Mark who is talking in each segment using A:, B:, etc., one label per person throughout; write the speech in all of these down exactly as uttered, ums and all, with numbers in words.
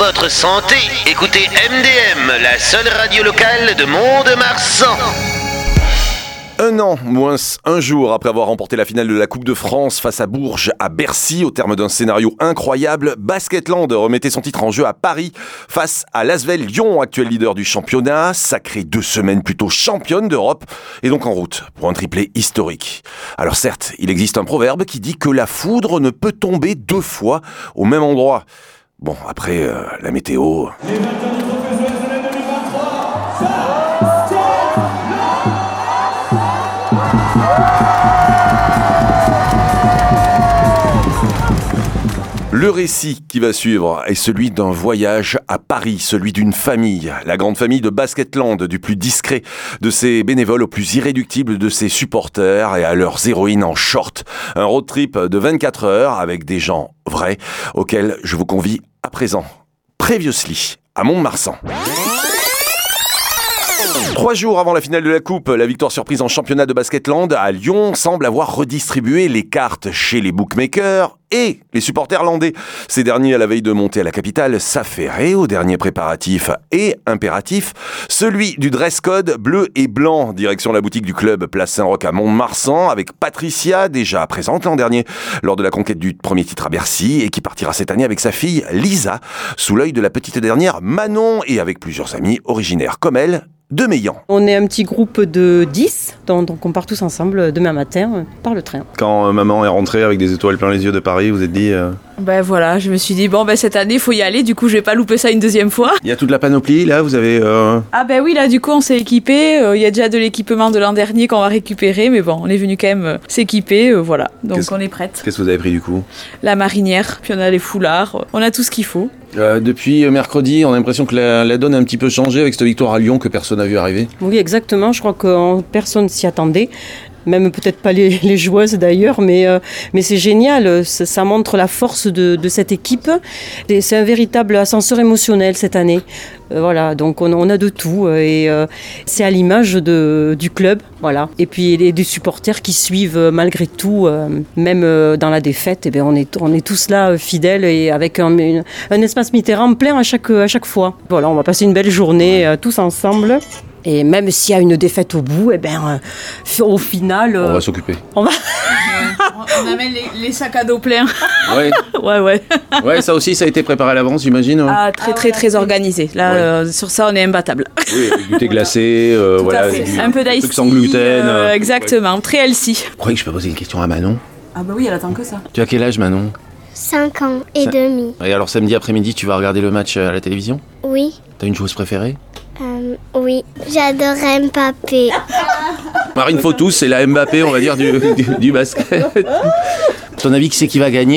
A: votre santé, écoutez M D M, la seule radio locale de Mont-de-Marsan.
B: Un an, moins un jour après avoir remporté la finale de la Coupe de France face à Bourges à Bercy, au terme d'un scénario incroyable, Basketland remettait son titre en jeu à Paris face à l'Asvel Lyon, actuel leader du championnat, sacré deux semaines plus tôt championne d'Europe, et donc en route pour un triplé historique. Alors certes, il existe un proverbe qui dit que la foudre ne peut tomber deux fois au même endroit. Bon, après, euh, la météo... Le récit qui va suivre est celui d'un voyage à Paris, celui d'une famille, la grande famille de Basketland, du plus discret de ses bénévoles au plus irréductible de ses supporters et à leurs héroïnes en short. Un road trip de vingt-quatre heures avec des gens vrais auxquels je vous convie à présent. Previously, à Mont-de-Marsan. Trois jours avant la finale de la Coupe, la victoire surprise en championnat de Basketland à Lyon semble avoir redistribué les cartes chez les bookmakers et les supporters landais. Ces derniers, à la veille de monter à la capitale, s'affairaient au dernier préparatif et impératif, celui du dress code bleu et blanc, direction la boutique du club Place Saint-Roch à Mont-de-Marsan, avec Patricia, déjà présente l'an dernier lors de la conquête du premier titre à Bercy, et qui partira cette année avec sa fille Lisa, sous l'œil de la petite dernière Manon, et avec plusieurs amis originaires comme elle, de Meillan.
C: On est un petit groupe de dix, donc, donc on part tous ensemble demain matin par le train.
D: Quand euh, maman est rentrée avec des étoiles plein les yeux de Paris, vous êtes dit... Euh...
E: Ben voilà, je me suis dit, bon ben cette année, il faut y aller, du coup je vais pas louper ça une deuxième fois.
D: Il y a toute la panoplie, là, vous avez... Euh...
E: Ah ben oui, là du coup on s'est équipé, il euh, y a déjà de l'équipement de l'an dernier qu'on va récupérer, mais bon, on est venu quand même euh, s'équiper, euh, voilà, donc
D: Qu'est-ce...
E: on est prête.
D: Qu'est-ce que vous avez pris du coup ?
E: La marinière, puis on a les foulards, on a tout ce qu'il faut.
D: Euh, depuis mercredi, on a l'impression que la, la donne a un petit peu changé avec cette victoire à Lyon que personne n'a vu arriver.
C: Oui, exactement, je crois que personne s'y attendait. Même peut-être pas les, les joueuses d'ailleurs, mais, euh, mais c'est génial, ça, ça montre la force de, de cette équipe. Et c'est un véritable ascenseur émotionnel cette année. Euh, voilà, donc on, on a de tout et euh, c'est à l'image de, du club, voilà. Et puis les, des supporters qui suivent malgré tout, euh, même euh, dans la défaite, eh bien, on, est, on est tous là euh, fidèles et avec un, une, un espace Mitterrand plein à chaque, à chaque fois. Voilà, on va passer une belle journée euh, tous ensemble. Et même s'il y a une défaite au bout, eh ben, euh, au final... Euh,
D: on va s'occuper.
E: On va... ouais, on amène les, les sacs à dos pleins.
D: Ouais.
E: ouais, ouais.
D: Ouais, ça aussi, ça a été préparé à l'avance, j'imagine. Ouais.
E: Ah, très, très, très organisé. Là, ouais. euh, sur ça, on est imbattable.
D: Oui, avec du thé glacé, euh, voilà.
E: Du, un peu d'ice.
D: Sans gluten.
E: Euh, exactement, ouais. Très healthy.
D: Vous croyez que je peux poser une question à Manon ?
E: Ah bah oui, elle attend que ça.
D: Tu as quel âge, Manon ?
F: cinq ans et demi.
D: Et alors, samedi après-midi, tu vas regarder le match à la télévision ?
F: Oui.
D: T'as une joueuse préférée ?
F: Euh, oui, j'adore Mbappé.
D: Marine Fautus, c'est la Mbappé, on va dire, du, du, du basket. Ton avis, qui c'est qui va gagner ?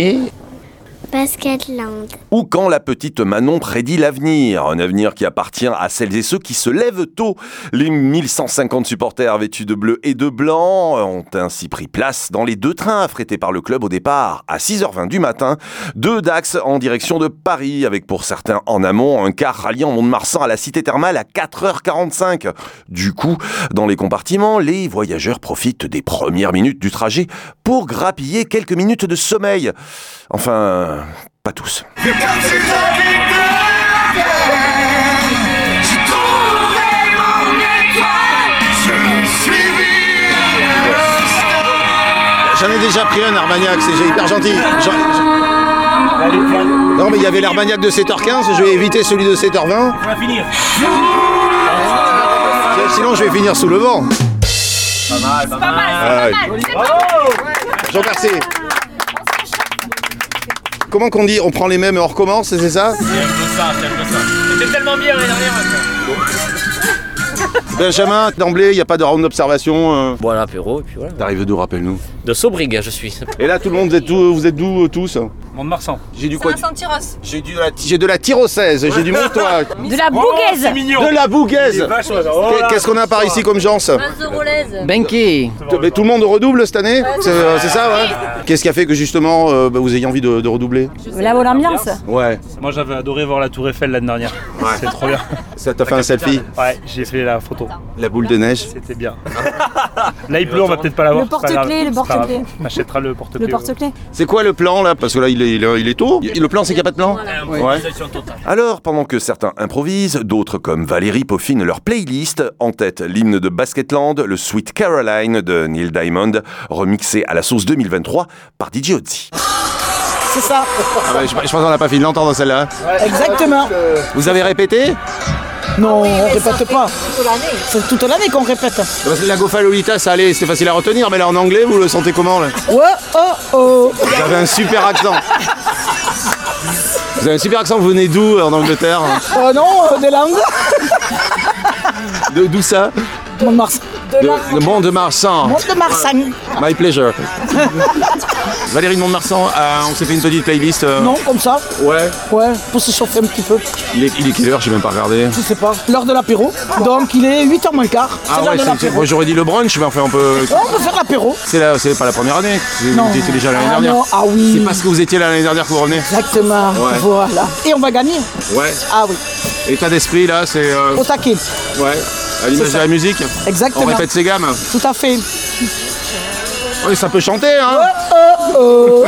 F: Basketland.
B: Ou quand la petite Manon prédit l'avenir, un avenir qui appartient à celles et ceux qui se lèvent tôt. Les mille cent cinquante supporters vêtus de bleu et de blanc ont ainsi pris place dans les deux trains affrétés par le club au départ à six heures vingt du matin. Deux Dax en direction de Paris, avec pour certains en amont un car ralliant Mont-de-Marsan à la cité thermale à quatre heures quarante-cinq. Du coup, dans les compartiments, les voyageurs profitent des premières minutes du trajet pour grappiller quelques minutes de sommeil. Enfin, pas tous.
D: J'en ai déjà pris un Armagnac, c'est hyper gentil. J'en... Non mais il y avait l'Armagnac de sept heures quinze, je vais éviter celui de sept heures vingt.
G: On va finir.
D: Sinon je vais finir sous le vent.
G: Pas mal, pas
F: mal.
D: mal. Je vous remercie. Comment qu'on dit ? On prend les mêmes et on recommence, c'est ça ?
G: C'est un peu ça, c'est un peu ça. C'était tellement bien l'année dernière.
D: Benjamin, d'emblée, il n'y a pas de round d'observation euh...
H: Bon, un apéro, et puis voilà.
D: T'arrives d'où, rappelle-nous ?
H: De Sobrig, je suis.
D: Et là, tout le monde, vous êtes d'où, vous êtes d'où euh, tous ?
G: Mont-de-Marsan.
D: J'ai du quoi ?
E: Saint-Tyros.
D: J'ai du, la... J'ai de la tyrossaise, j'ai du Montois.
E: De la bougaise.
G: Oh, mignon.
D: De la bougaise.
G: Vaches, ouais. Oh là,
D: qu'est-ce qu'on a par ici comme gens ?
H: Benki.
D: Mais tout le monde redouble cette année ? C'est, euh, c'est ça, ouais. Qu'est-ce qui a fait que justement euh, bah, vous ayez envie de, de redoubler ?
E: La bonne ambiance.
D: Ouais.
G: Moi j'avais adoré voir la Tour Eiffel l'année dernière. Ouais. C'est trop bien.
D: Ça t'a fait un selfie ?
G: Ouais, j'ai fait la photo.
D: La boule de neige.
G: C'était bien. Là il pleut, on va peut-être pas l'avoir.
E: Le porte-clés, le porte-clés.
G: On achètera le porte-clés.
E: Le porte-clés.
D: C'est quoi le plan là ? Parce que là il
B: est, il est, il est tôt. Et le plan, c'est qu'il n'y a pas de plan.
G: Ouais.
B: Ouais.
G: Totale.
B: Alors, pendant que certains improvisent, d'autres comme Valérie peaufinent leur playlist, en tête l'hymne de Basketland, le Sweet Caroline de Neil Diamond, remixé à la sauce deux mille vingt-trois par D J Ozzy.
I: C'est ça.
B: Ah bah, je, je pense qu'on n'a pas fini de l'entendre celle-là.
I: Exactement.
B: Vous avez répété?
I: Non, on répète pas. C'est toute l'année qu'on répète.
B: Parce que la Gofa Lolita, ça allait, c'était facile à retenir, mais là en anglais, vous le sentez comment là?
I: Ouais, oh, oh.
B: Vous avez un super accent. Vous avez un super accent, vous venez d'où en Angleterre?
I: Oh non, euh, des langues.
B: De, d'où ça?
I: Mon Mars.
B: De, de Mont-de-Marsan.
I: Mont-de-Marsan.
B: My pleasure. Valérie de Mont-de-Marsan, euh, on s'est fait une petite playlist. Euh...
I: Non, comme ça.
B: Ouais.
I: Ouais, pour se chauffer un petit peu.
B: Il est, il est quelle heure? J'ai même pas regardé.
I: Je sais pas. L'heure de l'apéro. Donc il est huit heures moins quart.
B: Ah
I: l'heure
B: ouais,
I: de
B: c'est,
I: l'apéro.
B: moi j'aurais dit le brunch, mais enfin on peut.
I: Ouais, on peut faire l'apéro.
B: C'est, la, c'est pas la première année. Vous
I: Non.
B: étiez déjà l'année
I: Ah
B: dernière.
I: non, ah oui.
B: C'est parce que vous étiez là l'année dernière que vous revenez.
I: Exactement.
B: Ouais.
I: Voilà. Et on va gagner.
B: Ouais.
I: Ah oui.
B: État d'esprit là, c'est. Euh...
I: Au taquet.
B: Ouais. À l'image de la musique.
I: Exactement.
B: On répète ses gammes.
I: Tout à fait.
B: Oui, ça peut chanter, hein.
I: Oh, oh.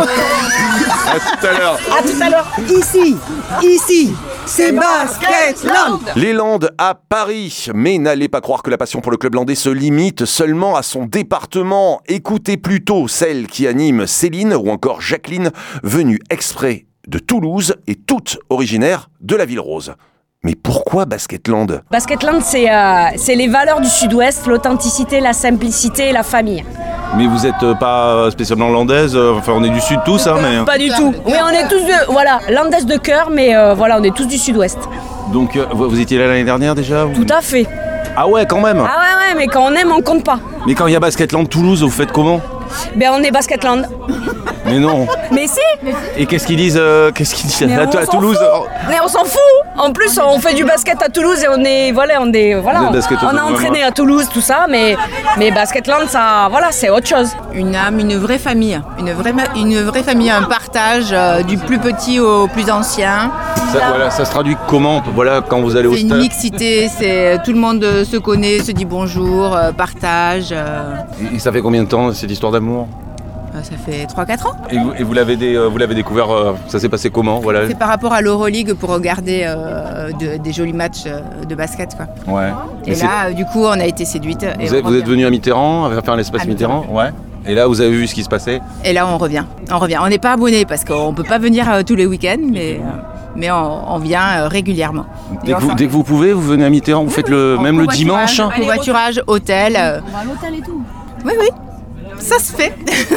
B: À tout à l'heure.
I: À tout à l'heure. Ici, ici, c'est Basketland.
B: Les Landes à Paris. Mais n'allez pas croire que la passion pour le club landais se limite seulement à son département. Écoutez plutôt celle qui anime Céline ou encore Jacqueline, venues exprès de Toulouse et toutes originaires de la Ville Rose. Mais pourquoi Basketland?
J: Basketland, c'est, euh, c'est les valeurs du Sud-Ouest, l'authenticité, la simplicité et la famille.
B: Mais vous êtes euh, pas spécialement landaise, euh, enfin on est du sud tous, hein, mais...
J: Pas du tout. Oui, on est tous de, voilà, landaise de cœur, mais euh, voilà, on est tous du Sud-Ouest.
B: Donc euh, vous, vous étiez là l'année dernière déjà ou...
J: Tout à fait.
B: Ah ouais, quand même.
J: Ah ouais, ouais, mais quand on aime, on compte pas.
B: Mais quand il y a Basketland Toulouse, vous faites comment?
J: Ben, on est Basketland.
B: Mais non.
J: Mais si.
B: Et qu'est-ce qu'ils disent, euh, qu'est-ce qu'ils disent à, à Toulouse?
J: Mais on s'en fout. En plus, on fait du basket à Toulouse et on est, voilà, on est, voilà, on, on a entraîné à Toulouse, tout ça, mais, mais Basketland, ça, voilà, c'est autre chose.
K: Une âme, une vraie famille, une vraie, une vraie famille, un partage euh, du plus petit au plus ancien.
B: Ça, voilà, ça se traduit comment, voilà, quand vous allez au
K: stade? C'est une mixité, c'est tout le monde se connaît, se dit bonjour, euh, partage. Euh...
B: Et ça fait combien de temps cette histoire d'amour?
K: Ça fait trois quatre ans.
B: Et vous, et vous, l'avez, dé, vous l'avez découvert, euh, ça s'est passé comment, voilà?
K: C'est par rapport à l'Euroleague pour regarder euh, de, des jolis matchs de basket, quoi.
B: Ouais.
K: Et, et là, c'est... du coup, on a été séduite.
B: Vous, êtes, vous êtes venu à Mitterrand, à faire l'espace à Mitterrand, Mitterrand, ouais. Et là, vous avez vu ce qui se passait?
K: Et là, on revient. On revient. On n'est pas abonné parce qu'on ne peut pas venir euh, tous les week-ends, mais, euh, mais on, on vient euh, régulièrement.
B: Dès que, vous, dès que vous pouvez, vous venez à Mitterrand, vous oui, faites le, même le dimanche?
K: Covoiturage, hôtel. Euh...
J: On va à l'hôtel et tout.
K: Oui, oui. Ça se fait.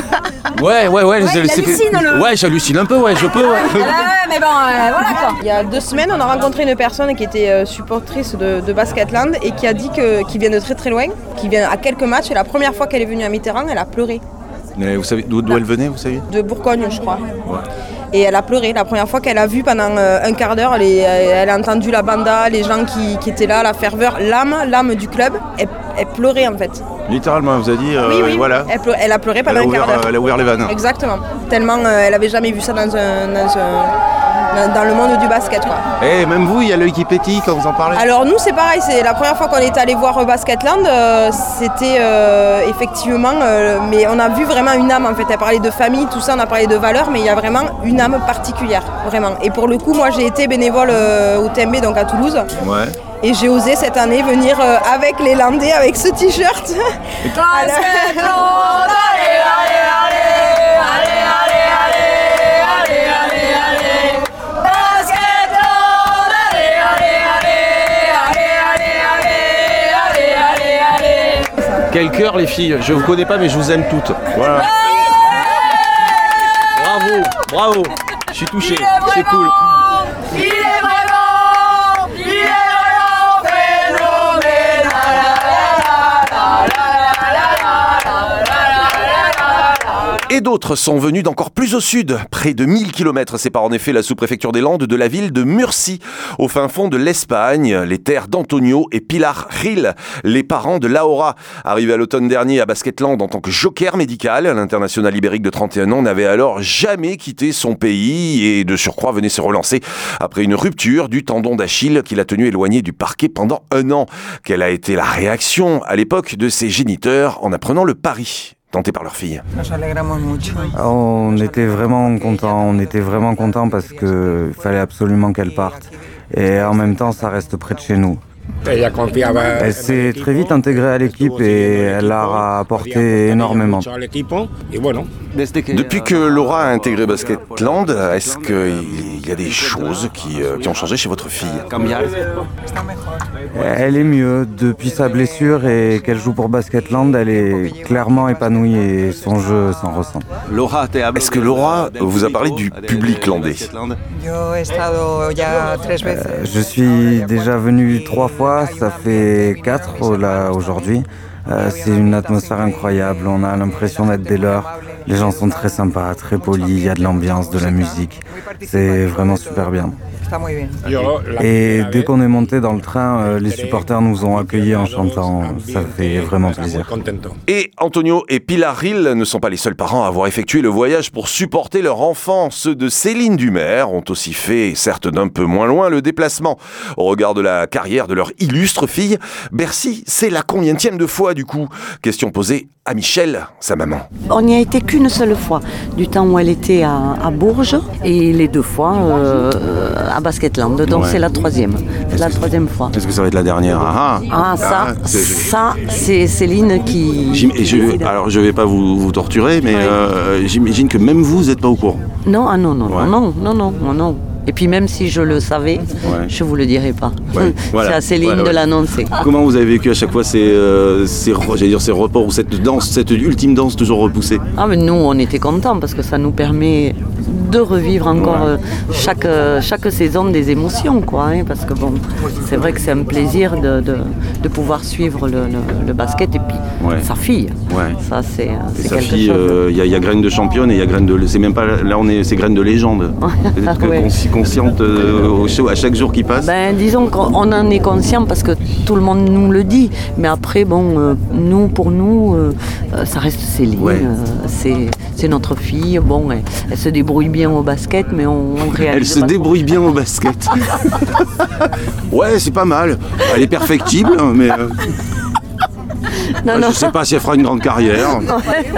B: Ouais, ouais, ouais.
J: ouais j'hallucine le...
B: Ouais, j'hallucine un peu, ouais, je peux. Ouais,
J: ouais mais bon, euh, voilà quoi.
L: Il y a deux semaines, on a rencontré une personne qui était euh, supportrice de, de Basketland et qui a dit que, qu'il vient de très très loin, qui vient à quelques matchs. Et la première fois qu'elle est venue à Mitterrand, elle a pleuré.
B: Mais vous savez d'où, d'où elle venait, vous savez?
L: De Bourgogne, je crois.
B: Ouais.
L: Et elle a pleuré. La première fois qu'elle a vu pendant euh, un quart d'heure, elle, elle a entendu la banda, les gens qui, qui étaient là, la ferveur, l'âme, l'âme du club. Elle, elle pleurait en fait.
B: Littéralement, elle vous a dit, euh,
L: oui, oui.
B: voilà.
L: Elle, pleu- elle a pleuré pendant
B: elle a
L: un
B: ouvert,
L: quart d'heure.
B: Elle a ouvert les vannes.
L: Exactement. Tellement euh, elle avait jamais vu ça dans, un, dans, un, dans, dans le monde du basket, quoi.
B: Et même vous, il y a l'œil qui pétille quand vous en parlez.
L: Alors nous, c'est pareil. C'est la première fois qu'on est allé voir Basketland. Euh, c'était euh, effectivement, euh, mais on a vu vraiment une âme. En fait, elle parlait de famille, tout ça. On a parlé de valeurs, mais il y a vraiment une âme particulière, vraiment. Et pour le coup, moi, j'ai été bénévole euh, au T M B, donc à Toulouse.
B: Ouais.
L: Et j'ai osé cette année venir euh, avec les Landais, avec ce t-shirt.
J: Basketland, allez, allez, allez, allez, allez, allez, allez, allez, Basketland, allez, allez, allez, allez, allez, allez, allez.
B: Quel cœur, les filles. Je vous connais pas, mais je vous aime toutes. Voilà. Bravo, bravo. Je suis touché. C'est cool.
J: Il est vraiment, il est
B: Et d'autres sont venus d'encore plus au sud. Près de mille kilomètres séparent en effet la sous-préfecture des Landes de la ville de Murcie, au fin fond de l'Espagne, les terres d'Antonio et Pilar Gil, les parents de Laura. Arrivé à l'automne dernier à Basketland en tant que joker médical, l'international ibérique de trente et un ans n'avait alors jamais quitté son pays et de surcroît venait se relancer après une rupture du tendon d'Achille qui l'a tenu éloigné du parquet pendant un an. Quelle a été la réaction à l'époque de ses géniteurs en apprenant le pari ? tentée par leur fille.
M: On était vraiment contents, on était vraiment contents parce qu'il fallait absolument qu'elle parte. Et en même temps, ça reste près de chez nous. Elle s'est très vite intégrée à l'équipe et elle leur a apporté énormément.
B: Depuis que Laura a intégré Basketland, est-ce qu'il y a des choses qui, euh, qui ont changé chez votre fille?
M: Elle est mieux. Depuis sa blessure et qu'elle joue pour Basketland, elle est clairement épanouie et son jeu s'en ressent.
B: Laura, est-ce que Laura vous a parlé du public landais?
M: Euh, je suis déjà venu trois fois, ça fait quatre là, aujourd'hui. Euh, c'est une atmosphère incroyable, on a l'impression d'être des leurs. Les gens sont très sympas, très polis, il y a de l'ambiance, de la musique. C'est vraiment super bien. Et dès qu'on est monté dans le train, euh, les supporters nous ont accueillis en chantant. Ça fait vraiment plaisir.
B: Et Antonio et Pilar Hill ne sont pas les seuls parents à avoir effectué le voyage pour supporter leur enfant. Ceux de Céline Dumer ont aussi fait, certes d'un peu moins loin, le déplacement. Au regard de la carrière de leur illustre fille, Bercy, c'est la combientième de fois du coup? Question posée à Michel, sa maman.
N: On n'y a été qu'une seule fois, du temps où elle était à, à Bourges, et les deux fois euh, à Basketland, donc ouais. C'est la troisième, c'est la troisième fois.
D: Est-ce que ça va être la dernière? Ah,
N: ah ça, ah, c'est... ça c'est Céline qui...
D: Et je, alors je vais pas vous, vous torturer, mais ouais. euh, j'imagine que même vous n'êtes pas au courant.
N: Non, ah non, non, ouais. non, non, non, non, non. Et puis même si je le savais, ouais. je vous le dirais pas. Ouais. Voilà. C'est à Céline voilà, ouais. de l'annoncer.
D: Comment vous avez vécu à chaque fois ces, euh, ces, j'allais dire ces reports ou cette danse, cette ultime danse toujours repoussée?
N: Ah mais nous on était contents parce que ça nous permet de revivre encore ouais. chaque, chaque saison des émotions, quoi, hein, parce que bon, c'est vrai que c'est un plaisir de, de, de pouvoir suivre le, le, le basket et puis ouais. sa fille.
D: Ouais.
N: Ça c'est, c'est
D: sa
N: quelque
D: fille,
N: chose.
D: Il euh, y, y a graines de championne et il y a graines de, c'est même pas là on est, c'est graines de légende. Peut-être que ouais. consciente euh, au show à chaque jour qui passe.
N: Ben disons qu'on en est conscient parce que tout le monde nous le dit, mais après bon, euh, nous pour nous, euh, ça reste Céline, ouais. euh, c'est, c'est notre fille. Bon, elle, elle se débrouille bien au basket, mais on, on réalise.
D: Elle se débrouille trop. bien au basket. Ouais, c'est pas mal. Elle est perfectible, mais. Euh... Non, non. Je sais pas si elle fera une grande carrière.
N: Non.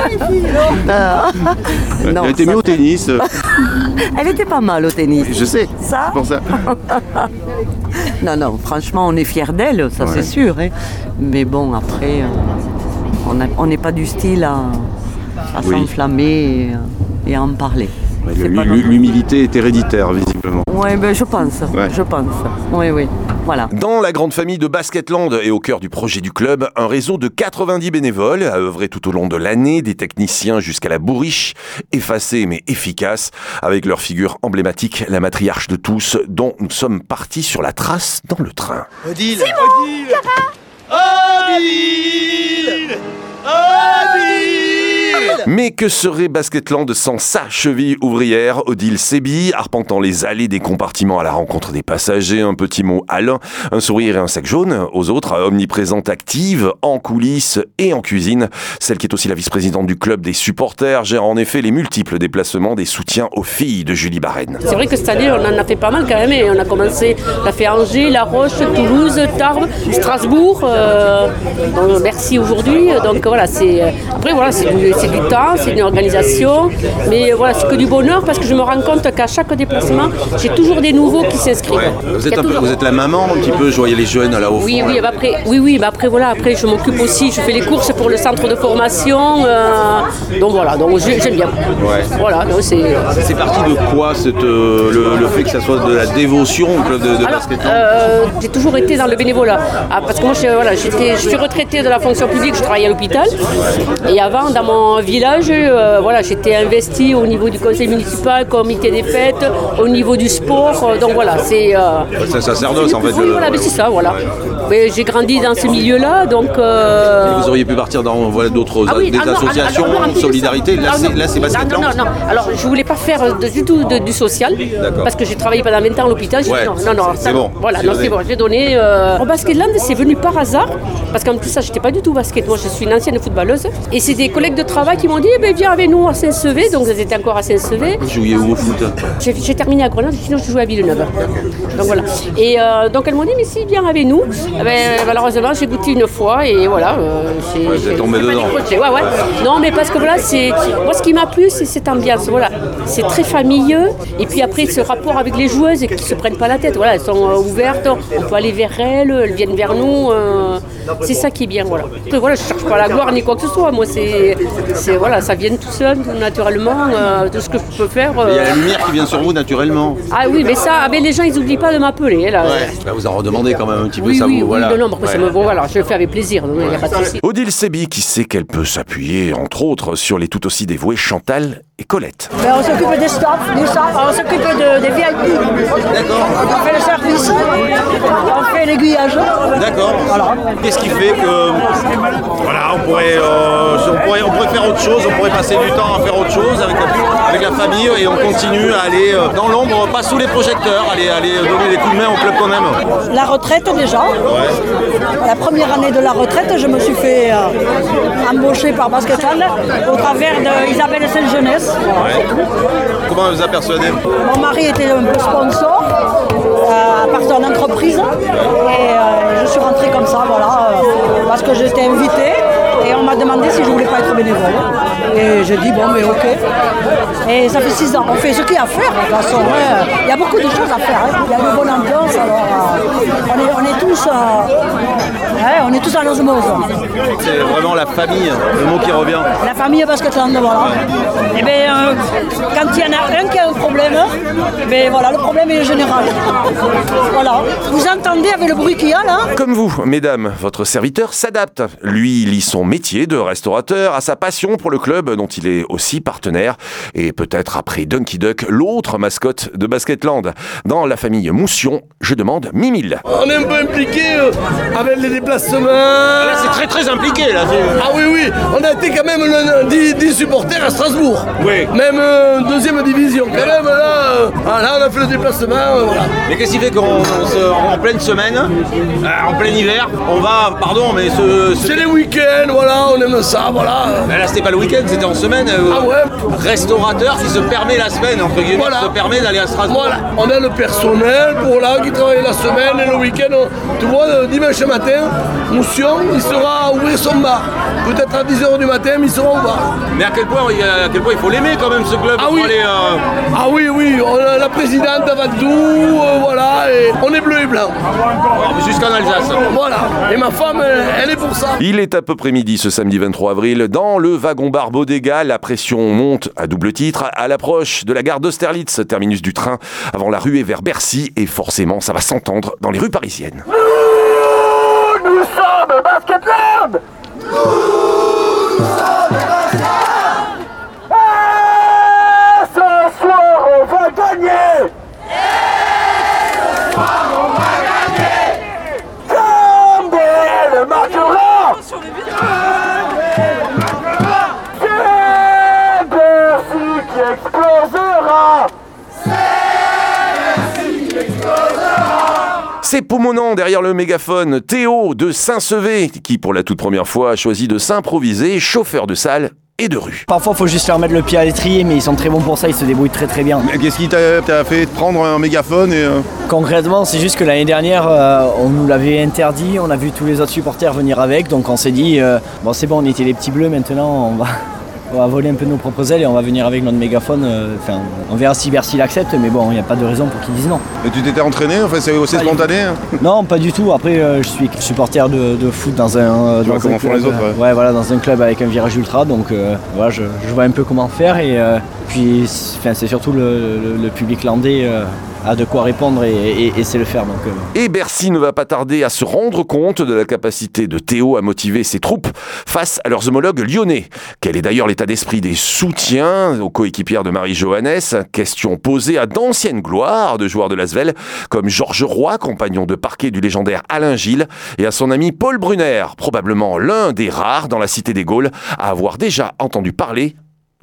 D: Elle non, était mieux au tennis.
N: Elle était pas mal au tennis.
D: Je sais.
N: Ça.
D: Pour ça.
N: Non, non. Franchement, on est fiers d'elle, ça ouais. c'est sûr. Hein. Mais bon, après, euh, on n'est pas du style à, à oui. s'enflammer et, et à en parler.
D: Ouais, l'humilité est héréditaire, visiblement.
N: Oui, ben, je pense. Ouais. Je pense. Oui, oui. Voilà.
B: Dans la grande famille de Basketland et au cœur du projet du club, un réseau de quatre-vingt-dix bénévoles à œuvrer tout au long de l'année, des techniciens jusqu'à la bourriche, effacés mais efficaces, avec leur figure emblématique, la matriarche de tous, dont nous sommes partis sur la trace dans le train.
I: Odile,
O: Simon,
I: Odile, Odile, Odile.
B: Mais que serait Basketland sans sa cheville ouvrière, Odile Sebi, arpentant les allées des compartiments à la rencontre des passagers, un petit mot à l'un, un sourire et un sac jaune aux autres, omniprésente, active, en coulisses et en cuisine. Celle qui est aussi la vice-présidente du club des supporters gère en effet les multiples déplacements des soutiens aux filles de Julie Barène.
P: C'est vrai que cette année, on en a fait pas mal quand même, et on a commencé, on a fait Angers, La Roche, Toulouse, Tarbes, Strasbourg, euh, donc Bercy aujourd'hui. Donc voilà, c'est, après voilà, c'est du, c'est du temps, c'est une organisation, mais voilà, c'est que du bonheur parce que je me rends compte qu'à chaque déplacement, j'ai toujours des nouveaux qui s'inscrivent.
D: Ouais. Vous, êtes un toujours... peu, vous êtes la maman un petit peu, je voyais les jeunes là au fond.
P: Oui, oui, bah après, oui, oui, bah après voilà, après je m'occupe aussi, je fais les courses pour le centre de formation, euh, donc voilà, donc j'aime bien.
D: Ouais.
P: Voilà, donc c'est.
D: C'est parti de quoi cette, euh, le, le fait que ça soit de la dévotion au club de, de basket?
P: euh, J'ai toujours été dans le bénévolat, ah, parce que moi je, voilà, j'étais, je suis retraitée de la fonction publique, je travaillais à l'hôpital, et avant dans mon village, euh, voilà, j'étais investie au niveau du conseil municipal, comité des fêtes, au niveau du sport, euh, donc voilà, c'est... Euh,
D: c'est un sacerdoce en fait.
P: Oui, voilà, mais c'est ça, voilà. Mais j'ai grandi dans ce milieu-là, donc... Euh...
D: Et vous auriez pu partir dans voilà, d'autres
P: ah oui,
D: des
P: ah non,
D: associations,
P: alors, alors,
D: solidarité, là,
P: ah
D: c'est, là c'est Basketland.
P: Non, non, non, alors je voulais pas faire de, du tout de, du social, d'accord. Parce que j'ai travaillé pendant vingt ans à l'hôpital, j'ai
D: ouais,
P: dit non, non, non,
D: c'est,
P: ça,
D: c'est bon.
P: Voilà,
D: c'est
P: non, c'est bon, j'ai donné... Euh... Au Basketland, c'est venu par hasard, parce qu'en plus ça, j'étais pas du tout basket, moi je suis une ancienne footballeuse, et c'est des collègues de travail qui qui m'ont dit, eh ben, viens avec nous à Saint-Sevé, donc elles étaient encore à Saint-Sevé.
B: Vous jouiez où au foot?
P: J'ai, j'ai terminé à Grenoble, sinon je jouais à Villeneuve. Donc voilà. Et euh, donc elles m'ont dit, mais si, viens avec nous. Eh ben, malheureusement, j'ai goûté une fois et voilà. Euh, c'est,
B: ouais, vous êtes tombé dedans.
P: Ouais, ouais. Non, mais parce que voilà, c'est moi ce qui m'a plu, c'est cette ambiance. Voilà, c'est très familleux. Et puis après, ce rapport avec les joueuses et qui se prennent pas la tête. Voilà, elles sont euh, ouvertes. On peut aller vers elles, elles viennent vers nous. Euh, c'est ça qui est bien, voilà. Après, voilà, je cherche pas la gloire ni quoi que ce soit. Moi, c'est, c'est voilà, ça vient tout seul, tout naturellement. Euh, tout ce que je peux faire. Euh...
B: Il y a la lumière qui vient sur vous naturellement.
P: Ah oui, mais ça, ah, mais les gens, ils oublient pas de m'appeler. Là.
B: Ouais. Bah, vous en redemandez quand même un petit peu
P: oui,
B: ça.
P: Oui,
B: vous,
P: oui,
B: voilà.
P: non, non, après,
B: ouais.
P: ça me, bon, voilà, je le fais avec plaisir. Il n'y a pas de souci.
B: Odile Sebi qui sait qu'elle peut s'appuyer, entre autres, sur les tout aussi dévouées Chantal et Colette.
O: Ben, on s'occupe des staffs, des staffs, on s'occupe de, des V I P.
B: D'accord.
O: On fait le service, on fait l'aiguillage.
B: D'accord. Voilà. Qu'est-ce qui fait que voilà, on pourrait, euh, on pourrait, on pourrait faire autre chose, on pourrait passer du temps à faire autre chose avec la, avec la famille et on continue à aller dans l'ombre, pas sous les projecteurs, aller, aller donner des coups de main au club qu'on aime.
O: La retraite déjà.
B: Ouais.
O: La première année de la retraite, je me suis fait euh, embaucher par Basketland au travers d'Isabelle Saint-Jeunesse.
B: Ouais. Comment elle vous a persuadé?
O: Mon mari était un peu sponsor euh, par son entreprise et euh, je suis rentrée comme ça, voilà, euh, parce que j'étais invitée et on m'a demandé si je voulais pas être bénévole. Et j'ai dit bon mais ok. Et ça fait six ans, on fait ce qu'il y a à faire de toute façon. Ouais. Il y a beaucoup de choses à faire, hein. Il y a une bonne ambiance, alors euh, on, est, on est tous euh, ouais, on est tous en osmose.
B: C'est vraiment la famille, le mot qui revient.
O: La famille Basketland, voilà. Ouais. Et bien euh, quand il y en a un qui a un problème, ben voilà, le problème est général. Voilà. Vous entendez avec le bruit qu'il y a là?
B: Comme vous, mesdames, votre serviteur s'adapte. Lui, il lie son métier de restaurateur à sa passion pour le club dont il est aussi partenaire. Et peut-être après Dunky Duck, l'autre mascotte de Basketland. Dans la famille Moussion, je demande Mimile.
Q: On est un peu impliqué euh, avec les déplacements.
B: Là, c'est très très impliqué là.
Q: Ah oui, oui, on a été quand même dix supporters à Strasbourg.
B: Oui.
Q: Même euh, deuxième division. Quand même là, euh, là, on a fait le déplacement. Euh, voilà.
B: Mais qu'est-ce qui fait qu'en en pleine semaine, euh, en plein hiver, on va, pardon, mais ce. ce...
Q: C'est les week-ends, voilà, on aime ça, voilà.
B: Mais là, c'était pas le week-end, c'était en semaine. Euh,
Q: ah ouais.
B: Restaurateur qui se permet la semaine, entre guillemets, voilà. Qui se permet d'aller à Strasbourg.
Q: Voilà, on a le personnel pour là qui travaille la semaine et le week-end. On, tu vois, le dimanche matin, Moussion, il sera à ouvrir son bar. Peut-être à dix heures du matin, mais il sera au bar.
B: Mais à quel point, à quel point il faut l'aimer quand même ce club.
Q: Ah oui,
B: aller, euh...
Q: ah oui, oui, on a la présidente avant tout, euh, voilà, et on est bleu et blanc.
B: Jusqu'en Alsace.
Q: Voilà, et ma femme, elle, elle est pour ça.
B: Il est à peu près midi ce samedi vingt-trois avril. Dans le wagon-bar Bodega, la pression monte à double titre à l'approche de la gare d'Austerlitz, terminus du train, avant la ruée vers Bercy, et forcément ça va s'entendre dans les rues parisiennes.
Q: Nous, nous sommes Basketland. Nous sommes Basketland. Et ce soir on va gagner. Et ce soir on va gagner. Combien le marquera. C'est Bercy qui explosera. C'est Bercy qui explosera.
B: C'est poumonnant derrière le mégaphone, Théo de Saint-Sevé, qui pour la toute première fois a choisi de s'improviser chauffeur de salle et de rue.
R: Parfois il faut juste leur mettre le pied à l'étrier, mais ils sont très bons pour ça, ils se débrouillent très très bien.
D: Mais qu'est-ce qui t'a, t'a fait prendre un mégaphone et euh...
R: Concrètement, c'est juste que l'année dernière, euh, on nous l'avait interdit, on a vu tous les autres supporters venir avec, donc on s'est dit, euh, bon c'est bon, on était les petits bleus, maintenant on va... On va voler un peu nos propres ailes et on va venir avec notre mégaphone. Enfin, euh, on verra si Bercy l'accepte, mais bon, il n'y a pas de raison pour qu'ils disent non.
D: Et tu t'étais entraîné? Enfin, c'est aussi spontané hein?
R: Non, pas du tout. Après, euh, je suis supporter de, de foot dans un, euh,
D: tu
R: dans
D: vois
R: un
D: comment
R: club,
D: font les autres, ouais.
R: ouais, voilà, dans un club avec un virage ultra. Donc euh, voilà, je, je vois un peu comment faire. Et euh, puis, enfin, c'est surtout le, le, le public landais. Euh, a de quoi répondre et, et, et c'est le faire. Donc, euh...
B: Et Bercy ne va pas tarder à se rendre compte de la capacité de Théo à motiver ses troupes face à leurs homologues lyonnais. Quel est d'ailleurs l'état d'esprit des soutiens aux coéquipières de Marie-Johannes? Question posée à d'anciennes gloires de joueurs de l'Asvel, comme Georges Roy, compagnon de parquet du légendaire Alain Gilles, et à son ami Paul Brunner, probablement l'un des rares dans la cité des Gaules à avoir déjà entendu parler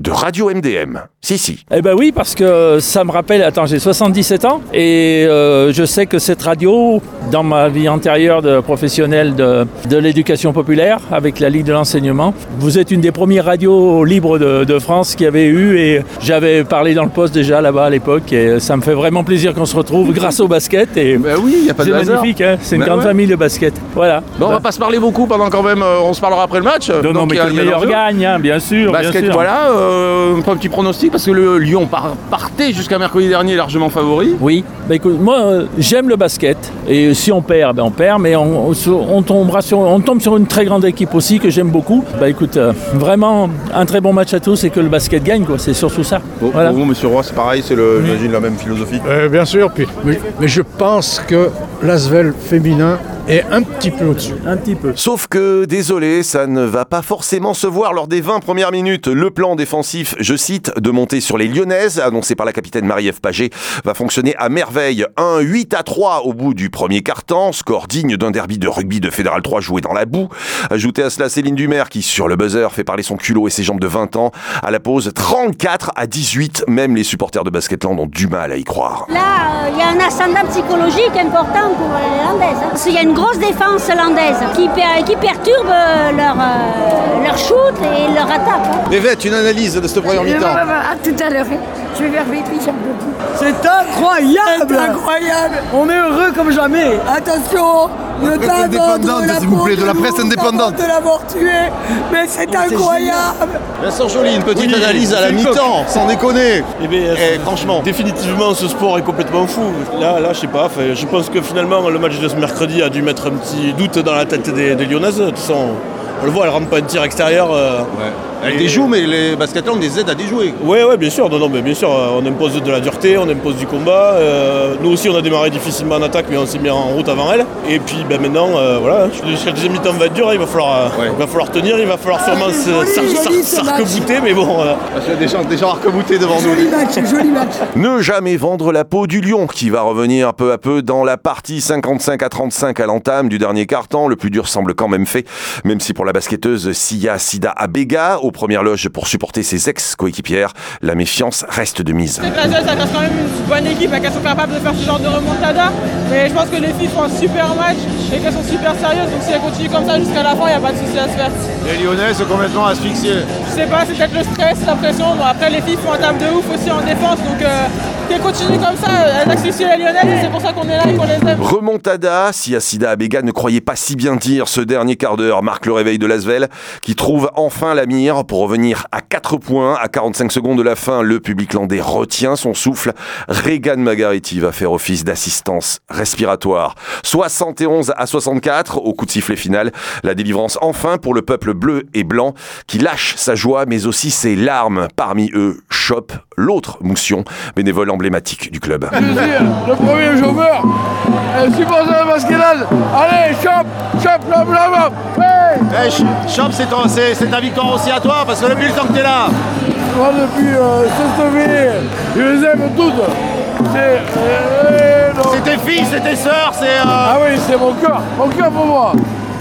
B: de Radio M D M. Si, si.
S: Eh ben oui, parce que ça me rappelle, attends, j'ai soixante-dix-sept ans et euh, je sais que cette radio, dans ma vie antérieure de professionnel de, de l'éducation populaire, avec la Ligue de l'enseignement, vous êtes une des premières radios libres de, de France qu'il y avait eu et j'avais parlé dans le poste déjà là-bas à l'époque et ça me fait vraiment plaisir qu'on se retrouve grâce au basket. Et
B: ben oui, il n'y a pas de hasard.
S: C'est magnifique, hein, c'est une
B: ben
S: grande
B: ouais.
S: famille le basket. Voilà.
B: Bon, on va pas se parler beaucoup pendant quand même, euh, on se parlera après le match.
S: Non, non mais que le meilleur gagne, hein, bien sûr.
B: Basket,
S: bien sûr.
B: voilà, euh, pas un petit pronostic parce que le Lyon par, partait jusqu'à mercredi dernier largement favori.
S: Oui, bah écoute, moi euh, j'aime le basket et si on perd, ben on perd, mais on, on, on, tombera sur, on tombe sur une très grande équipe aussi que j'aime beaucoup. Bah écoute, euh, vraiment un très bon match à tous et que le basket gagne, quoi. C'est surtout ça.
D: Bon, voilà. Pour vous, Monsieur Roy, c'est pareil, c'est le, j'imagine la même philosophie.
T: Euh, bien sûr, puis, mais, mais je pense que l'Asvel féminin est un petit peu au-dessus.
S: Un petit peu.
B: Sauf que, désolé, ça ne va pas forcément se voir lors des vingt premières minutes. Le plan défensif, je cite, de monter sur les Lyonnaises, annoncé par la capitaine Marie-Ève Paget, va fonctionner à merveille. Un huit à trois au bout du premier quart-temps, score digne d'un derby de rugby de Fédéral trois joué dans la boue. Ajoutez à cela Céline Dumer qui, sur le buzzer, fait parler son culot et ses jambes de vingt ans. À la pause, trente-quatre à dix-huit, même les supporters de Basketland ont du mal à y croire.
U: Là, il euh, y a un ascendant psychologique important pour les Landaises. Hein. Il y a une grosse défense landaise qui, per- qui perturbe leur, euh, leur shoot et leur attaque. Hein.
D: Yvette, une analyse de ce premier mi-temps.
V: À tout à l'heure. Je vais vers Vétri, j'aime beaucoup.
I: C'est incroyable! C'est incroyable! On est heureux comme jamais!
V: Attention! Ne pas vendre la
D: s'il vous plaît, de la presse indépendante.
V: De l'avoir tué, mais c'est oh, incroyable!
D: Vincent Joly, une petite oui, analyse à la mi-temps, sans déconner. Eh bien, eh, franchement,
W: définitivement, ce sport est complètement fou. Là, là, je sais pas. Je pense que finalement, le match de ce mercredi a dû mettre un petit doute dans la tête des, des Lyonnaises. De toute façon, on le voit, elles rentrent pas un tir extérieur. Euh,
D: ouais. Elles et... déjouent, mais les Basketland les aident à déjouer.
W: Oui, ouais, bien sûr. Non, non, mais bien sûr, on impose de la dureté, on impose du combat. Euh, nous aussi, on a démarré difficilement en attaque, mais on s'est mis en route avant elles. Et puis, ben, maintenant, euh, voilà, le deuxième mi-temps va être dur. Il va falloir, euh, ouais. il va falloir tenir, il va falloir ah, sûrement s'arc-bouter, mais bon. Euh...
D: Parce qu'il y a des gens déjà arc-boutés devant nous.
V: Joli match, joli match.
B: Ne jamais vendre la peau du Lion, qui va revenir peu à peu dans la partie cinquante-cinq à trente-cinq à l'entame du dernier quart-temps. Le plus dur semble quand même fait, même si pour la basketteuse Sia Sida Abega, aux premières loges pour supporter ses ex-coéquipières, la méfiance reste de mise.
X: Cette Asvel, ça reste quand même une bonne équipe, qu'elles sont capables de faire ce genre de remontada, mais je pense que les filles font un super match et qu'elles sont super sérieuses, donc si elles continuent comme ça jusqu'à la fin, il n'y a pas de souci à se faire.
D: Les Lyonnais sont complètement asphyxiés.
X: Je sais pas, c'est peut-être le stress, la pression, bon, après les filles font un taf de ouf aussi en défense, donc euh, qu'elles continuent comme ça, elles asphyxient les Lyonnaises et c'est pour ça qu'on est là et qu'on les aime.
B: Remontada, si Sida Abega ne croyait pas si bien dire, ce dernier quart d'heure marque le réveil de l'Asvel, qui trouve enfin la mire pour revenir à quatre points. À quarante-cinq secondes de la fin, le public landais retient son souffle. Regan Margaretti va faire office d'assistance respiratoire. soixante et onze à soixante-quatre au coup de sifflet final. La délivrance enfin pour le peuple bleu et blanc qui lâche sa joie mais aussi ses larmes. Parmi eux, Chop, l'autre Moussion, bénévole emblématique du club.
Q: Le premier chauffeur, supporter de Basketland. Allez, Chop, Chop, Chop, Chop.
D: Hey, Chop, c'est, ton, c'est, c'est ta victoire aussi à toi parce que depuis le temps que t'es là.
Q: Moi, depuis euh, cette année, je les aime toutes. C'est, euh,
D: c'est tes filles, c'est tes sœurs, c'est. Euh...
Q: Ah oui, c'est mon cœur, mon cœur pour moi.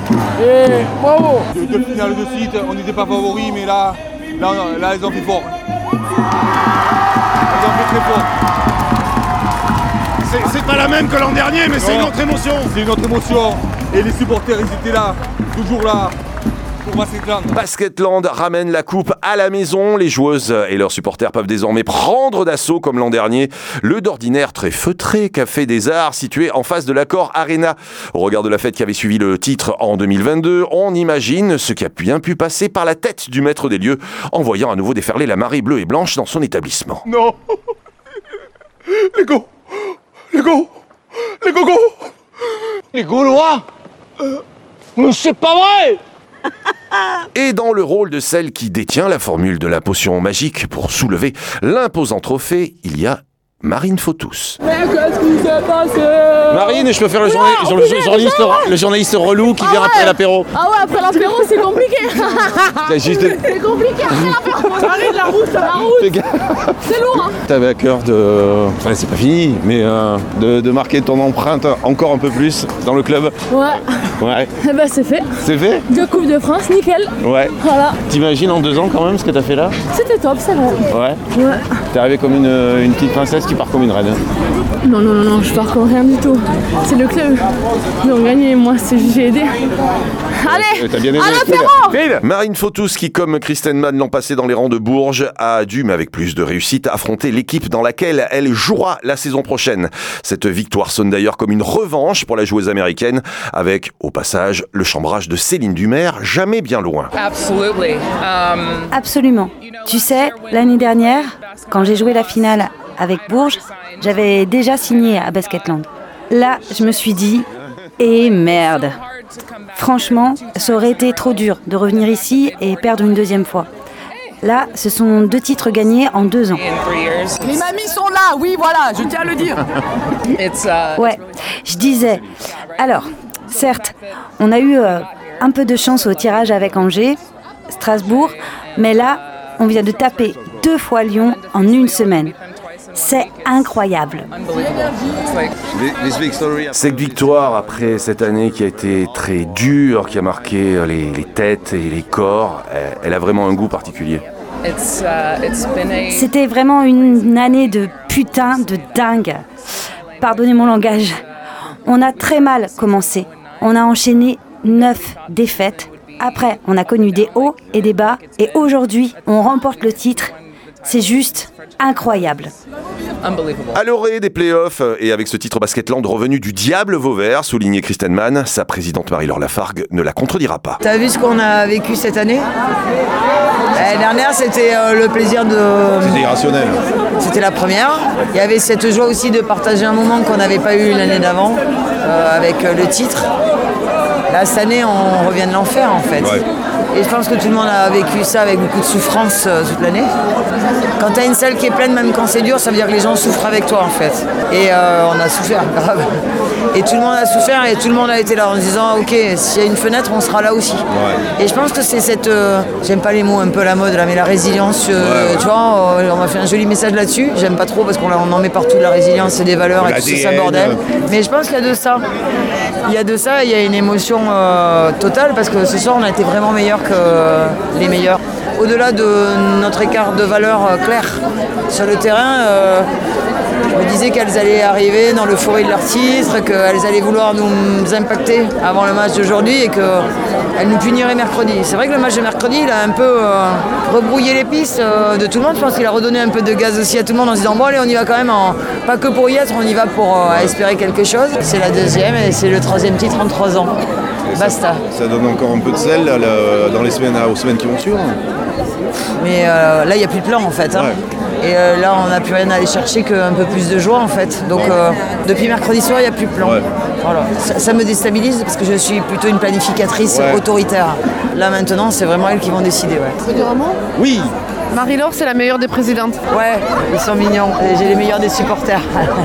Q: Et bravo.
Y: Deux, deux finales de suite, on n'était pas favoris, mais là, là, là, elles ont fait fort. Elles ont fait très fort.
D: C'est, c'est pas la même que l'an dernier, mais non, c'est une autre émotion.
Y: C'est une autre émotion. Et les supporters, ils étaient là, toujours là. Basketland.
B: Basketland ramène la coupe à la maison. Les joueuses et leurs supporters peuvent désormais prendre d'assaut comme l'an dernier le d'ordinaire très feutré Café des Arts situé en face de l'Accor Arena. Au regard de la fête qui avait suivi le titre en deux mille vingt-deux, on imagine ce qui a bien pu passer par la tête du maître des lieux en voyant à nouveau déferler la marée bleue et blanche dans son établissement.
Q: Non. Les go Les go Les go
I: Les Gaulois euh, Mais c'est pas vrai.
B: Et dans le rôle de celle qui détient la formule de la potion magique pour soulever l'imposant trophée, il y a Marine Fautus.
X: Mais qu'est-ce qui s'est passé?
B: Marine, je peux faire le, journal,
X: Oula,
B: le,
X: putain,
B: journaliste,
X: putain.
B: le journaliste relou qui
X: Ah
B: vient
X: ouais.
B: après l'apéro.
X: Ah ouais, après l'apéro, c'est compliqué.
B: T'as juste de-
X: C'est compliqué après l'apéro. Arrête la route, la route. C'est lourd, hein.
B: T'avais à cœur de... Enfin, c'est pas fini, mais euh, de, de marquer ton empreinte encore un peu plus dans le club.
X: Ouais.
B: Ouais.
X: Eh ben, c'est fait.
B: C'est fait?
X: Deux Coupes de France, nickel.
B: Ouais.
X: Voilà.
B: T'imagines en deux ans quand même ce que t'as fait là?
X: C'était top, c'est vrai.
B: Ouais.
X: Ouais.
B: T'es arrivé comme une, une petite princesse, tu pars comme une reine.
X: Non, non, non, non, je pars comme rien du tout. C'est le club. Ils ont gagné, moi, c'est j'ai aidé. Allez,
B: T'as bien aidé
X: à
B: le
X: l'apéro.
B: club. Marine Fautus, qui comme Kristen Mann l'an passé dans les rangs de Bourges, a dû, mais avec plus de réussite, affronter l'équipe dans laquelle elle jouera la saison prochaine. Cette victoire sonne d'ailleurs comme une revanche pour la joueuse américaine, avec, au passage, le chambrage de Céline Dumer, jamais bien loin.
A: Absolument. Tu sais, l'année dernière, quand j'ai joué la finale avec Bourges, j'avais déjà signé à Basketland. Là, je me suis dit, et merde. Franchement, ça aurait été trop dur de revenir ici et perdre une deuxième fois. Là, ce sont deux titres gagnés en deux ans.
V: Les mamies sont là, oui, voilà, je tiens à le dire.
A: Ouais, je disais. Alors, certes, on a eu euh, un peu de chance au tirage avec Angers, Strasbourg, mais là, on vient de taper deux fois Lyon en une semaine. C'est incroyable.
B: Cette victoire, après cette année qui a été très dure, qui a marqué les, les têtes et les corps, elle, elle a vraiment un goût particulier.
A: C'était vraiment une année de putain de dingue. Pardonnez mon langage. On a très mal commencé. On a enchaîné neuf défaites. Après, on a connu des hauts et des bas. Et aujourd'hui, on remporte le titre. C'est juste incroyable.
B: À l'orée des playoffs, et avec ce titre Basketland revenu du diable Vauvert, soulignait Kristen Mann, sa présidente Marie-Laure Lafargue ne la contredira pas.
I: T'as vu ce qu'on a vécu cette année? L'année dernière, c'était euh, le plaisir de...
B: C'était irrationnel.
I: C'était la première. Il y avait cette joie aussi de partager un moment qu'on n'avait pas eu l'année d'avant, euh, avec euh, le titre. Là, cette année, on revient de l'enfer, en fait.
B: Ouais.
I: Et je pense que tout le monde a vécu ça avec beaucoup de souffrance euh, toute l'année. Quand tu as une salle qui est pleine, même quand c'est dur, ça veut dire que les gens souffrent avec toi, en fait. Et euh, on a souffert, grave. Et tout le monde a souffert et tout le monde a été là en se disant ok, s'il y a une fenêtre, on sera là aussi. Ouais. Et je pense que c'est cette, euh, j'aime pas les mots un peu la mode là, mais la résilience, euh, ouais, ouais. Tu vois, euh, on m'a fait un joli message là-dessus. J'aime pas trop parce qu'on on en met partout de la résilience et des valeurs et tout ça, bordel. Mais je pense qu'il y a de ça. Il y a de ça, il y a une émotion euh, totale parce que ce soir on a été vraiment meilleurs que euh, les meilleurs. Au-delà de notre écart de valeur euh, clair sur le terrain, euh, je me disais qu'elles allaient arriver dans l'euphorie de leur titre, qu'elles allaient vouloir nous impacter avant le match d'aujourd'hui et qu'elles nous puniraient mercredi. C'est vrai que le match de mercredi, il a un peu euh, rebrouillé les pistes euh, de tout le monde. Je pense qu'il a redonné un peu de gaz aussi à tout le monde en se disant bon allez, on y va quand même, en, pas que pour y être, on y va pour euh, espérer quelque chose. C'est la deuxième et c'est le troisième titre en trois ans. Basta.
B: Ça, ça donne encore un peu de sel là, là, dans les semaines, aux semaines qui vont suivre.
I: Mais euh, là, il n'y a plus de plan en fait. Hein. Ouais. Et euh, là, on n'a plus rien à aller chercher qu'un peu plus de joie en fait. Donc euh, depuis mercredi soir, il n'y a plus de plan. Ouais. Voilà. Ça, ça me déstabilise parce que je suis plutôt une planificatrice ouais. autoritaire. Là maintenant, c'est vraiment elles qui vont décider. Ouais.
V: Tu peux dire un mot ?
B: Oui.
V: Marie-Laure, c'est la meilleure des présidentes.
I: Ouais, ils sont mignons. J'ai les meilleurs des supporters.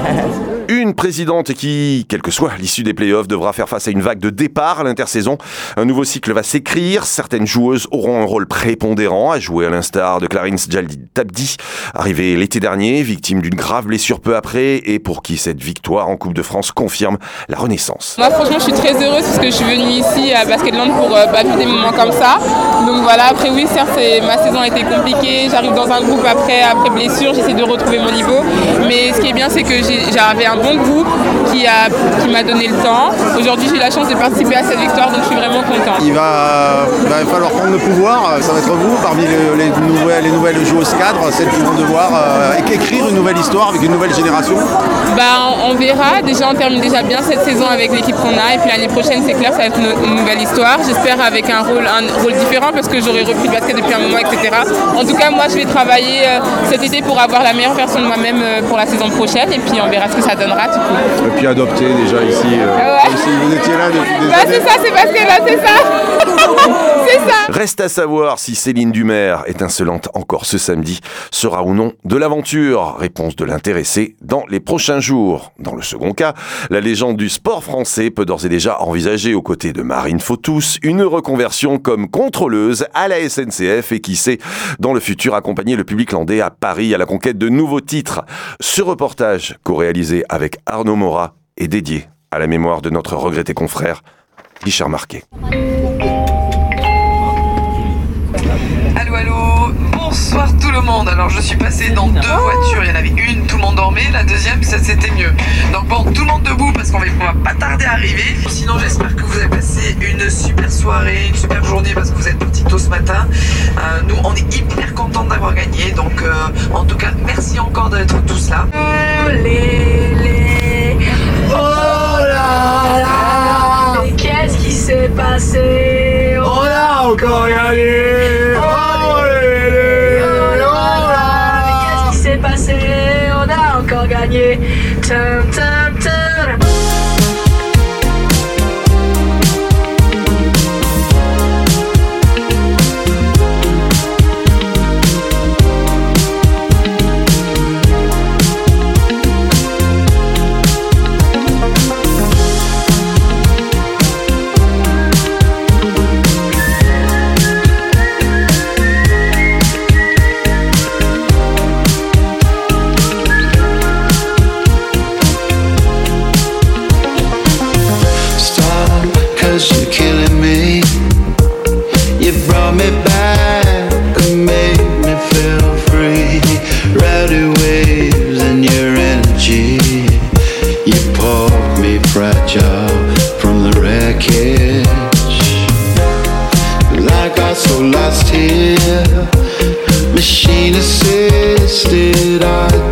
B: Une présidente qui, quelle que soit l'issue des playoffs, devra faire face à une vague de départ à l'intersaison. Un nouveau cycle va s'écrire. Certaines joueuses auront un rôle prépondérant à jouer, à l'instar de Clarence Jaldi-Tabdi, arrivée l'été dernier, victime d'une grave blessure peu après, et pour qui cette victoire en Coupe de France confirme la renaissance.
X: Moi, franchement, je suis très heureuse parce que je suis venue ici à Basketland pour euh, bah, vivre des moments comme ça. Donc voilà, après oui, certes, ma saison a été compliquée. J'arrive dans un groupe après, après blessure, j'essaie de retrouver mon niveau. Mais ce qui est bien, c'est que j'avais un bon groupe qui a qui m'a donné le temps. Aujourd'hui, j'ai eu la chance de participer à cette victoire, donc je suis vraiment contente.
D: Il va, va falloir prendre le pouvoir, ça va être vous, parmi les, les, nouvelles, les nouvelles joueuses cadres, celles qui vont devoir euh, écrire une nouvelle histoire avec une nouvelle génération.
X: Bah, on, on verra. Déjà, on termine déjà bien cette saison avec l'équipe qu'on a, et puis l'année prochaine, c'est clair, ça va être une, une nouvelle histoire. J'espère avec un rôle, un rôle différent parce que j'aurai repris le basket depuis un moment, et cetera. En tout cas, moi, je vais travailler euh, cet été pour avoir la meilleure version de moi-même euh, pour la saison prochaine, et puis on verra ce que ça donnera.
B: Et puis adopté déjà ici. Euh...
X: Ouais,
D: Comme si vous étiez là depuis des
X: bah,
D: années.
X: C'est ça, Sébastien, là, c'est ça. C'est ça.
B: Reste à savoir si Céline Dumer, étincelante encore ce samedi, sera ou non de l'aventure. Réponse de l'intéressé dans les prochains jours. Dans le second cas, la légende du sport français peut d'ores et déjà envisager, aux côtés de Marine Fautous, une reconversion comme contrôleuse à la S N C F et qui sait, dans le futur, accompagner le public landais à Paris à la conquête de nouveaux titres. Ce reportage, co-réalisé avec Arnaud Morat, est dédié à la mémoire de notre regretté confrère, Richard Marquet.
C: Allô, allô, bonsoir tout le monde. Alors je suis passée dans deux voitures, il y en avait une, tout le monde dormait, la deuxième, ça c'était mieux. Donc bon, tout le monde debout parce qu'on va, on va pas tarder à arriver. Sinon j'espère que vous avez passé une super soirée, une super journée parce que vous êtes partis tôt ce matin. Euh, nous on est hyper contents d'avoir gagné, donc euh, en tout cas merci encore d'être tous là. Les, les... Oh là là, qu'est-ce qui s'est passé? On a encore gagné. Oh les, les, oh là, mais qu'est-ce qui s'est passé? On a encore gagné. Tum, tum, tum.
E: You're killing me. You brought me back and made me feel free. Rowdy waves and your energy. You pulled me fragile from the wreckage. Like I so lost here. Machine assisted, I